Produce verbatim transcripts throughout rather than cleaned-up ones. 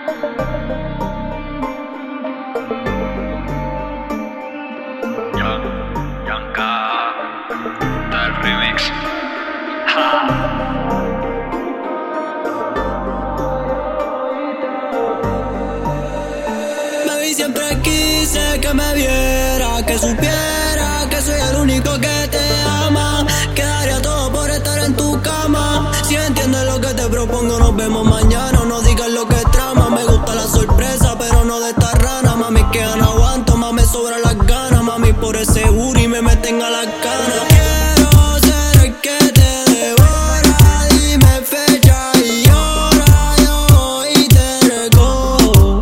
Young, Young K, del remix. Ja. Baby, siempre quise que me viera, que supiera que soy el único que te ama. Quedaría todo por estar en tu cama. Si entiendes lo que te propongo, nos vemos mañana. No digas lo que trama. Me gusta la sorpresa, pero no de esta rana. Mami, que ya no aguanto, más me sobran las ganas. Mami, por ese booty me meten a la cana. Quiero ser el que te devora. Dime fecha y hora, yo voy y te recojo.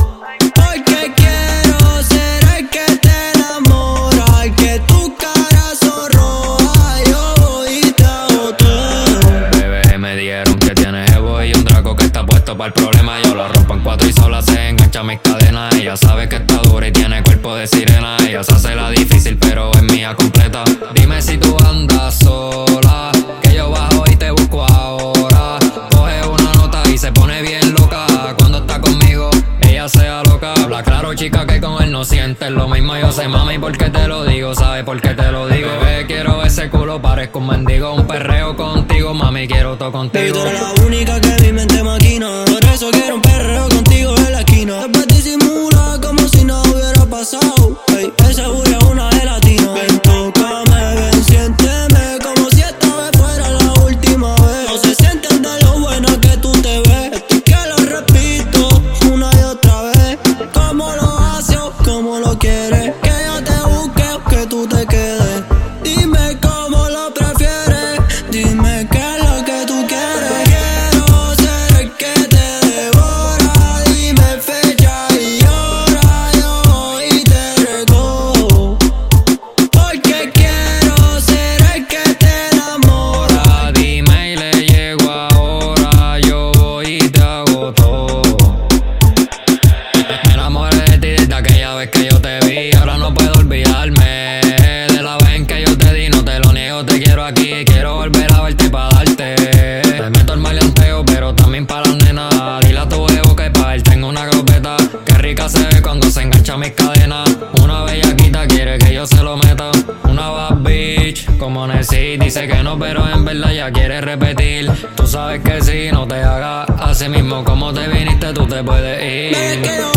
Porque quiero ser el que te enamora, el que tu cara sonroja, yo voy y te hago todo. Bebé, me dijeron que tienes ego y un draco que está puesto para el problema. Yo lo rompo en cuatro y sola se engancha mis cadenas. Ella sabe que está dura y tiene cuerpo de sirena. Ella se hace la difícil pero es mía completa. Dime si tú andas sola, que yo bajo y te busco ahora. Coge una nota y se pone bien loca. Cuando está conmigo, ella se aloca. Habla claro, chica, que con él no sientes lo mismo. Yo sé, mami, por qué te lo digo. ¿Sabes por qué te lo digo? Bebé, quiero ese culo, parezco un mendigo. Un perreo contigo, mami, quiero todo Baby, contigo. tú eres la única que mi mente maquina. Por eso quiero un perreo contigo en la esquina. Después disimula como si nada hubiera pasado. Ey, esa bulla es una gelatina. Ven, tócame, ven, siénteme como si esta vez fuera la última vez. No se sienten de lo buena que tú te ves. Esto es que lo repito una y otra vez. ¿Cómo lo haces o cómo lo quieres? Que yo te busque o que tú te quedes. Dime cómo lo prefieres. Dime qué es lo que tú quieres. Quiero ser el que te devora. Dime fecha y hora, yo voy y te recojo. Porque quiero ser el que te enamora. Ahora dime y le llego ahora. Yo voy y te hago todo. Me enamoré de ti desde aquella vez que yo te vi. Ahora no puedo olvidarme de la vez en que yo te di. No te lo niego, te quiero aquí. Quiero volver a verte pa' darte. Te meto el maleanteo, pero también para las nenas. Dile a tu ego que pa' él tengo una glopeta. Qué rica se ve cuando se engancha mis cadenas. Una bellaquita quiere que yo se lo meta. Una bad bitch como Nessie. Dice que no, pero en verdad ya quiere repetir. Tú sabes que si no te hagas así mismo como te viniste, tú te puedes ir. Ves que yo